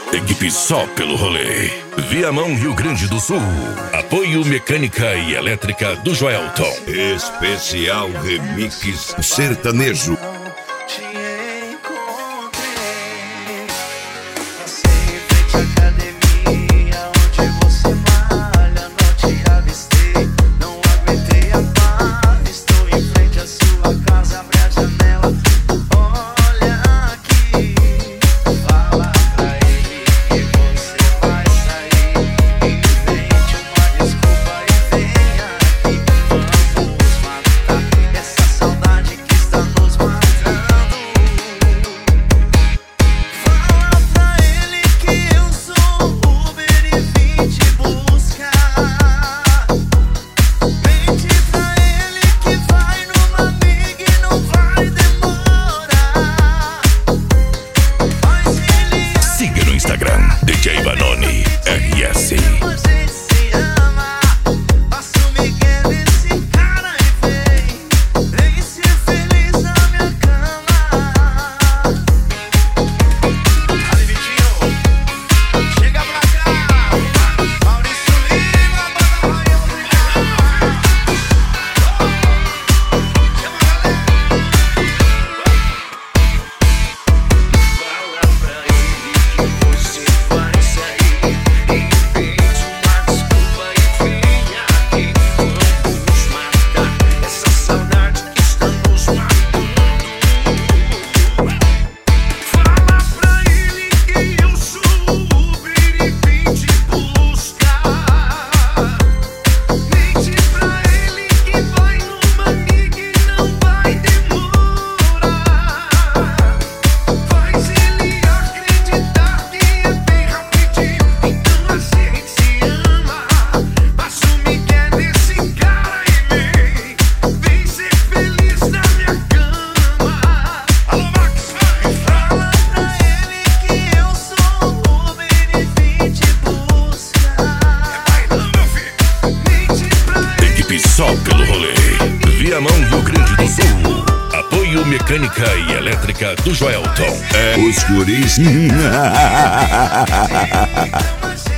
Equipe só pelo rolê. Viamão, Rio Grande do Sul. Apoio Mecânica e Elétrica do Joelton. Especial Remix Sertanejo. Instagram, DJ Vanoni RS. Só pelo rolê. Viamão, Rio Grande do Sul. Apoio Mecânica e Elétrica do Joelton. Os guris.